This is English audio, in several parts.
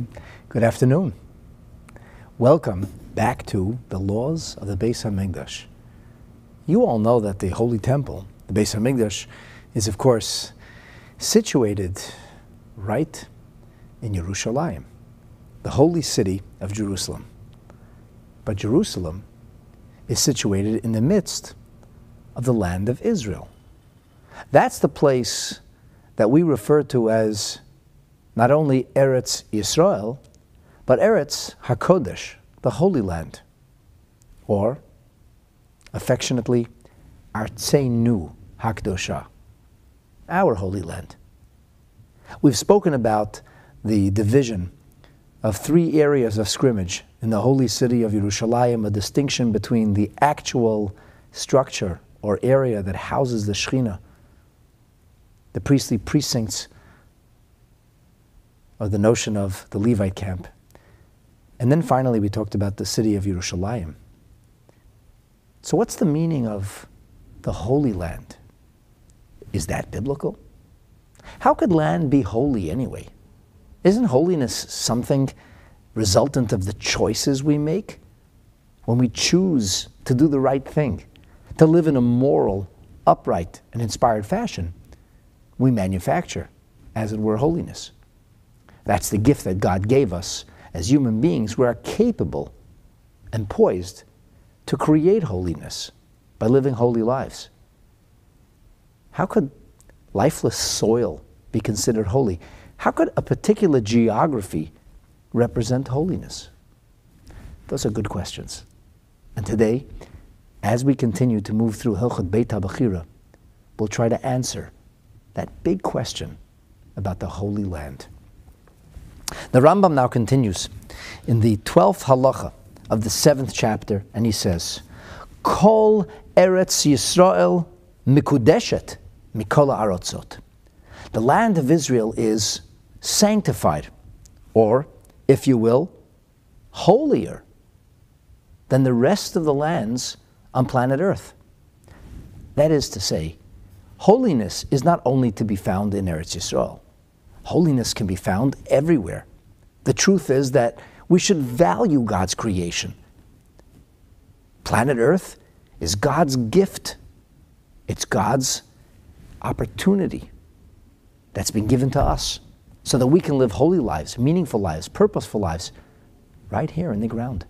Shalom. Good afternoon. Welcome back to the laws of the Beis HaMikdash. You all know that the Holy Temple, the Beis HaMikdash, is of course situated right in Yerushalayim, the holy city of Jerusalem. But Jerusalem is situated in the midst of the land of Israel. That's the place that we refer to as not only Eretz Yisrael, but Eretz HaKodesh, the Holy Land, or affectionately, Artzeinu HaKdosha, our Holy Land. We've spoken about the division of 3 areas of scrimmage in the holy city of Yerushalayim, a distinction between the actual structure or area that houses the Shekhinah, the priestly precincts, or the notion of the Levite camp. And then finally we talked about the city of Yerushalayim. So what's the meaning of the Holy Land? Is that biblical? How could land be holy anyway? Isn't holiness something resultant of the choices we make? When we choose to do the right thing, to live in a moral, upright, and inspired fashion, we manufacture, as it were, holiness. That's the gift that God gave us. As human beings, we are capable and poised to create holiness by living holy lives. How could lifeless soil be considered holy? How could a particular geography represent holiness? Those are good questions. And today, as we continue to move through Hilchot Beit HaBechira, we'll try to answer that big question about the Holy Land. The Rambam now continues in the 12th halacha of the 7th chapter, and he says, Kol Eretz Yisrael mikudeshet mikol ha'arotzot. The land of Israel is sanctified, or, if you will, holier than the rest of the lands on planet Earth. That is to say, holiness is not only to be found in Eretz Yisrael. Holiness can be found everywhere. The truth is that we should value God's creation. Planet Earth is God's gift. It's God's opportunity that's been given to us so that we can live holy lives, meaningful lives, purposeful lives, right here in the ground.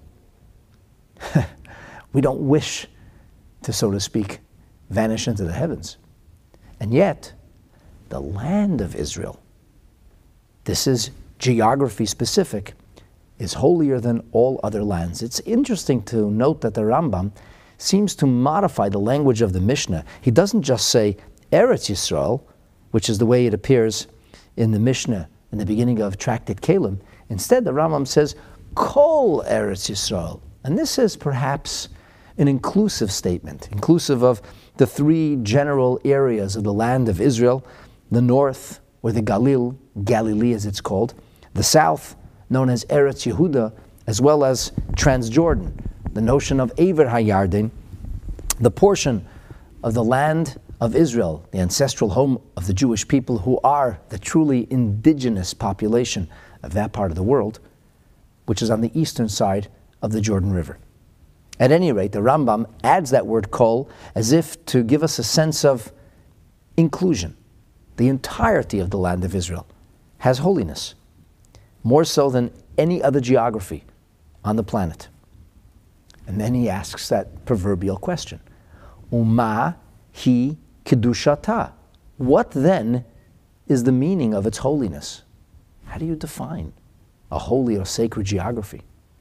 We don't wish to, so to speak, vanish into the heavens. And yet, the land of Israel, this is geography specific, is holier than all other lands. It's interesting to note that the Rambam seems to modify the language of the Mishnah. He doesn't just say Eretz Yisrael, which is the way it appears in the Mishnah in the beginning of Tractate Kalim. Instead, the Rambam says Kol Eretz Yisrael. And this is perhaps an inclusive statement, inclusive of the 3 general areas of the land of Israel: the north, or the Galil, Galilee as it's called; the south, known as Eretz Yehuda, as well as Transjordan, the notion of Ever HaYarden, the portion of the land of Israel, the ancestral home of the Jewish people, who are the truly indigenous population of that part of the world, which is on the eastern side of the Jordan River. At any rate, the Rambam adds that word kol as if to give us a sense of inclusion. The entirety of the land of Israel has holiness, more so than any other geography on the planet. And then he asks that proverbial question, Uma hi kedushata. What then is the meaning of its holiness? How do you define a holy or sacred geography?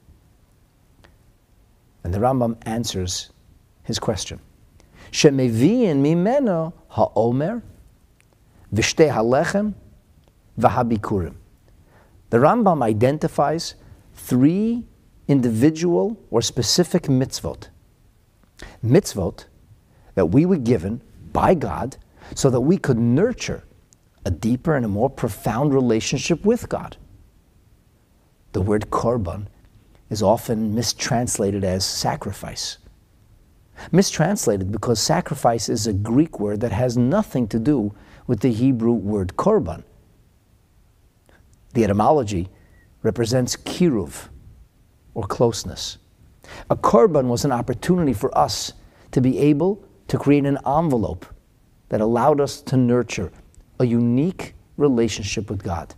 And the Rambam answers his question. Shemevi'in mimeno ha'omer v'shtei halechem v'habikurim. The Rambam identifies 3 individual or specific mitzvot. Mitzvot that we were given by God so that we could nurture a deeper and a more profound relationship with God. The word korban is often mistranslated as sacrifice. Mistranslated because sacrifice is a Greek word that has nothing to do with the Hebrew word korban. The etymology represents kiruv, or closeness. A korban was an opportunity for us to be able to create an envelope that allowed us to nurture a unique relationship with God.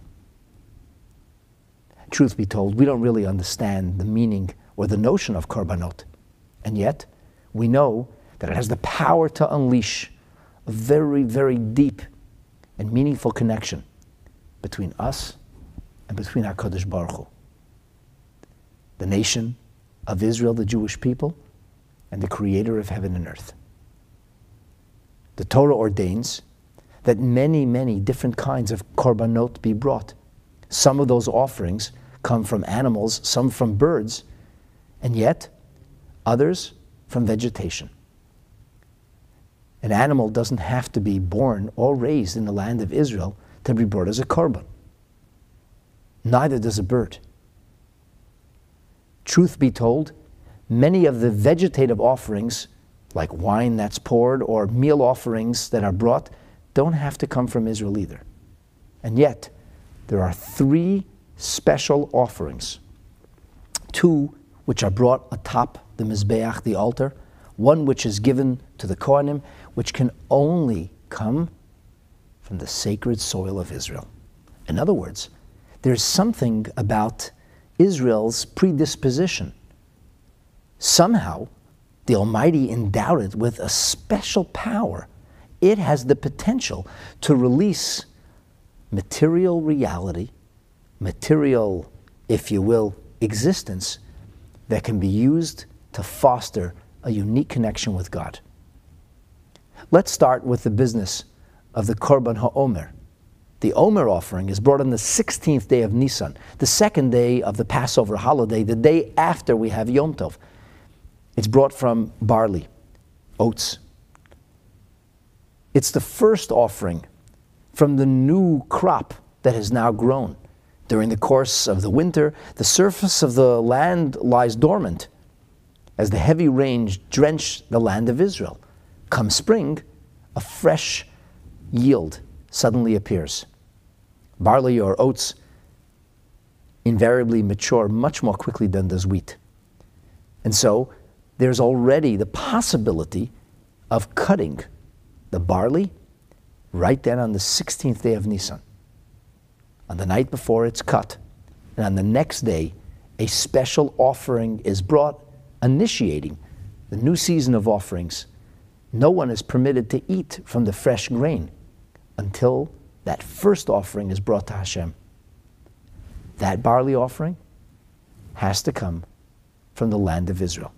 Truth be told, we don't really understand the meaning or the notion of korbanot, and yet we know that it has the power to unleash a very, very deep and meaningful connection between us and between HaKadosh Baruch Hu, the nation of Israel, the Jewish people, and the Creator of heaven and earth. The Torah ordains that many, many different kinds of korbanot be brought. Some of those offerings come from animals, some from birds, and yet others from vegetation. An animal doesn't have to be born or raised in the land of Israel to be brought as a korban. Neither does a bird. Truth be told, many of the vegetative offerings, like wine that's poured or meal offerings that are brought, don't have to come from Israel either. And yet, there are 3 special offerings. 2 which are brought atop the Mizbeach, the altar, 1 which is given to the Kohanim, which can only come from the sacred soil of Israel. In other words, there's something about Israel's predisposition. Somehow, the Almighty endowed it with a special power. It has the potential to release material reality, material, if you will, existence that can be used to foster a unique connection with God. Let's start with the business of the Korban HaOmer. The Omer offering is brought on the 16th day of Nisan, the 2nd day of the Passover holiday, the day after we have Yom Tov. It's brought from barley, oats. It's the first offering from the new crop that has now grown. During the course of the winter, the surface of the land lies dormant as the heavy rains drench the land of Israel. Come spring, a fresh yield suddenly appears. Barley or oats invariably mature much more quickly than does wheat. And so there's already the possibility of cutting the barley right then on the 16th day of Nisan. On the night before it's cut, and on the next day, a special offering is brought, initiating the new season of offerings. No one is permitted to eat from the fresh grain until that first offering is brought to Hashem. That barley offering has to come from the land of Israel.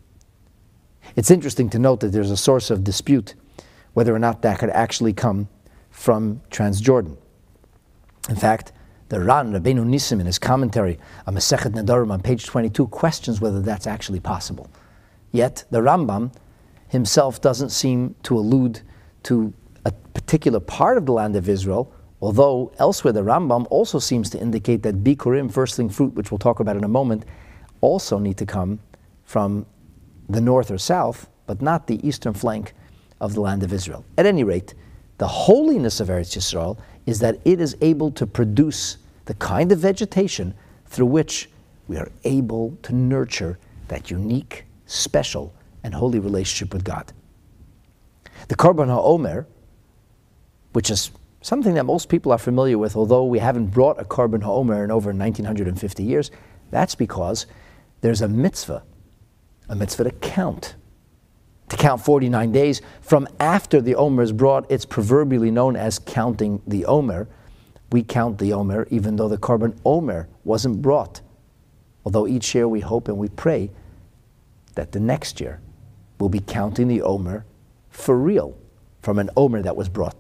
It's interesting to note that there's a source of dispute whether or not that could actually come from Transjordan. In fact, the Ran, Rabbeinu Nissim, in his commentary on Masechet Nedarim on page 22, questions whether that's actually possible. Yet, the Rambam himself doesn't seem to allude to a particular part of the land of Israel, although elsewhere the Rambam also seems to indicate that Bikurim, firstling fruit, which we'll talk about in a moment, also need to come from the north or south, but not the eastern flank of the land of Israel. At any rate, the holiness of Eretz Yisrael is that it is able to produce the kind of vegetation through which we are able to nurture that unique, special, and holy relationship with God. The Korban HaOmer, which is something that most people are familiar with, although we haven't brought a Korban HaOmer in over 1950 years, that's because there's a mitzvah to count. To count 49 days from after the Omer is brought. It's proverbially known as counting the Omer. We count the Omer even though the Korban Omer wasn't brought. Although each year we hope and we pray that the next year we'll be counting the Omer for real from an Omer that was brought.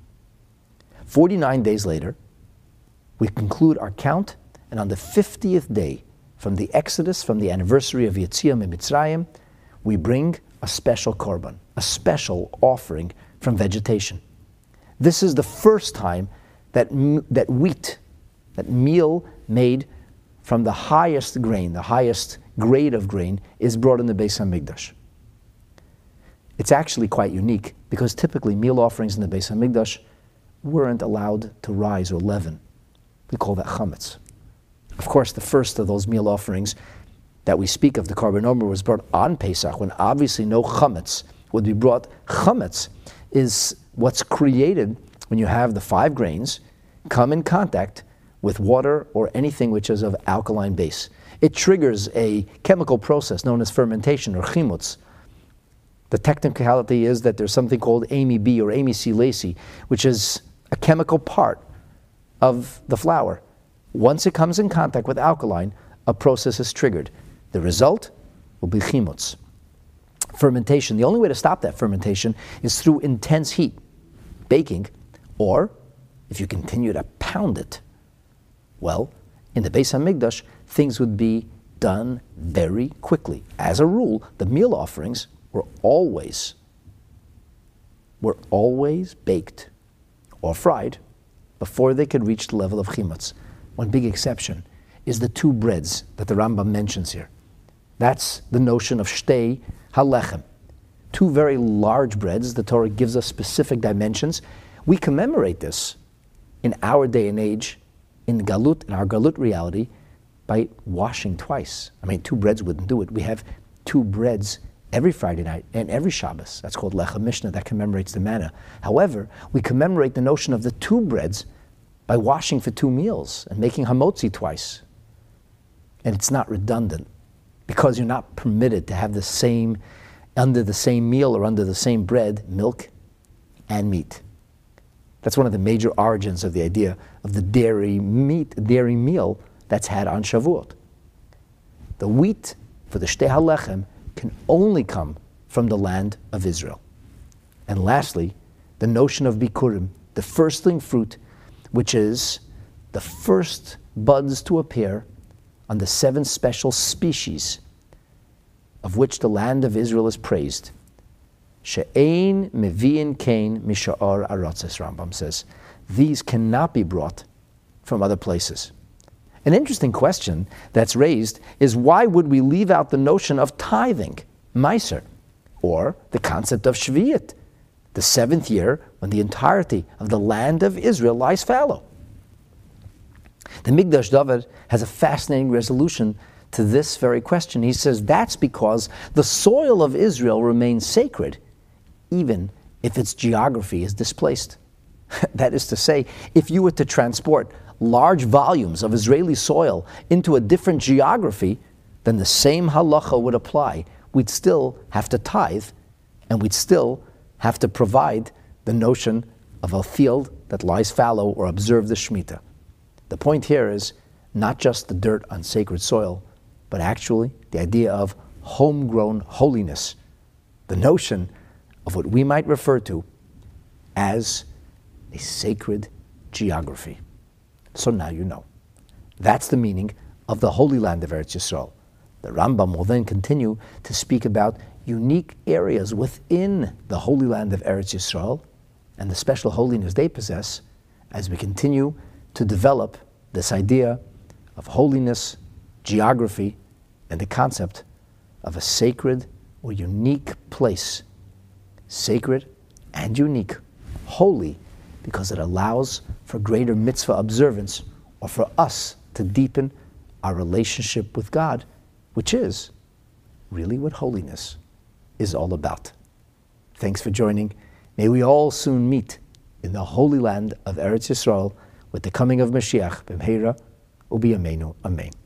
49 days later, we conclude our count, and on the 50th day from the Exodus, from the anniversary of Yetziat Mitzrayim, we bring a special korban, a special offering from vegetation. This is the first time that wheat, that meal made from the highest grain, the highest grade of grain, is brought in the Beis HaMikdash. It's actually quite unique because typically meal offerings in the Beis HaMikdash weren't allowed to rise or leaven. We call that chametz. Of course, the first of those meal offerings that we speak of, the Korban Omer, was brought on Pesach, when obviously no chametz would be brought. Chametz is what's created when you have the 5 grains come in contact with water or anything which is of alkaline base. It triggers a chemical process known as fermentation, or chimutz. The technicality is that there's something called Amy B or Amy C. Lacey, which is a chemical part of the flour. Once it comes in contact with alkaline, a process is triggered. The result will be chimutz. Fermentation. The only way to stop that fermentation is through intense heat, baking, or if you continue to pound it. Well, in the Beis HaMikdash, things would be done very quickly. As a rule, the meal offerings were always baked or fried before they could reach the level of chimutz. One big exception is the 2 breads that the Rambam mentions here. That's the notion of shtei halechem. 2 very large breads. The Torah gives us specific dimensions. We commemorate this in our day and age, in Galut, in our Galut reality, by washing twice. I mean, 2 breads wouldn't do it. We have 2 breads every Friday night and every Shabbos. That's called Lechem Mishnah, that commemorates the manna. However, we commemorate the notion of the 2 breads by washing for 2 meals and making hamotzi twice. And it's not redundant, because you're not permitted to have the same, under the same meal or under the same bread, milk and meat. That's one of the major origins of the idea of the dairy meal that's had on Shavuot. The wheat for the Shtei HaLechem can only come from the land of Israel. And lastly, the notion of Bikurim, the firstling fruit, which is the first buds to appear on the 7 special species of which the land of Israel is praised. She'ein mevi'in kain misha'ar aratzes, Rambam says. These cannot be brought from other places. An interesting question that's raised is, why would we leave out the notion of tithing, Meiser, or the concept of Shvi'it, the 7th year when the entirety of the land of Israel lies fallow? The Migdash David has a fascinating resolution to this very question. He says that's because the soil of Israel remains sacred, even if its geography is displaced. That is to say, if you were to transport large volumes of Israeli soil into a different geography, then the same halacha would apply. We'd still have to tithe, and we'd still have to provide the notion of a field that lies fallow or observe the Shemitah. The point here is not just the dirt on sacred soil, but actually the idea of homegrown holiness, the notion of what we might refer to as a sacred geography. So now you know. That's the meaning of the Holy Land of Eretz Yisrael. The Rambam will then continue to speak about unique areas within the Holy Land of Eretz Yisrael and the special holiness they possess as we continue to develop this idea of holiness, geography, and the concept of a sacred or unique place. Sacred and unique, holy, because it allows for greater mitzvah observance, or for us to deepen our relationship with God, which is really what holiness is all about. Thanks for joining. May we all soon meet in the Holy Land of Eretz Yisrael with the coming of Mashiach, b'mheira u'biyamenu, amen.